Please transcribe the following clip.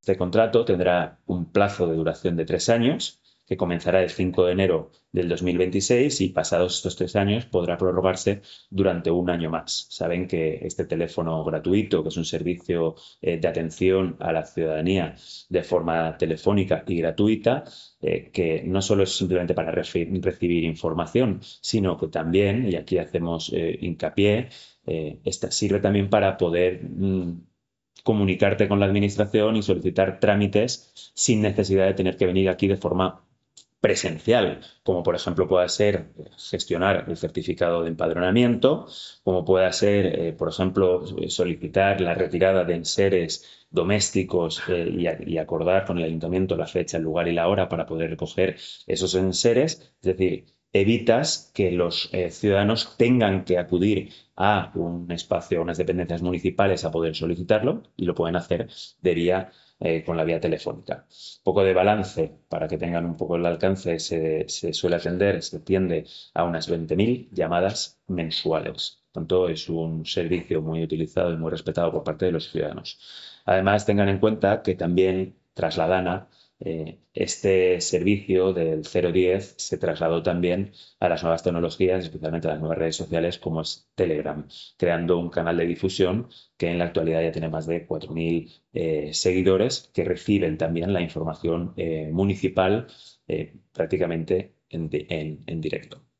Este contrato tendrá un plazo de duración de 3 años, que comenzará el 5 de enero del 2026 y pasados estos 3 años podrá prorrogarse durante un año más. Saben que este teléfono gratuito, que es un servicio de atención a la ciudadanía de forma telefónica y gratuita, que no solo es simplemente para recibir información, sino que también, y aquí hacemos hincapié, esta sirve también para poder comunicarte con la administración y solicitar trámites sin necesidad de tener que venir aquí de forma presencial, como por ejemplo pueda ser gestionar el certificado de empadronamiento, como pueda ser, por ejemplo, solicitar la retirada de enseres domésticos y acordar con el ayuntamiento la fecha, el lugar y la hora para poder recoger esos enseres. Es decir, evitas que los ciudadanos tengan que acudir a un espacio, a unas dependencias municipales a poder solicitarlo y lo pueden hacer de vía con la vía telefónica. Un poco de balance para que tengan un poco el alcance, se suele atender, se tiende a unas 20.000 llamadas mensuales. Por tanto, es un servicio muy utilizado y muy respetado por parte de los ciudadanos. Además, tengan en cuenta que también tras la DANA, este servicio del 010 se trasladó también a las nuevas tecnologías, especialmente a las nuevas redes sociales como es Telegram, creando un canal de difusión que en la actualidad ya tiene más de 4.000 seguidores que reciben también la información municipal prácticamente en directo.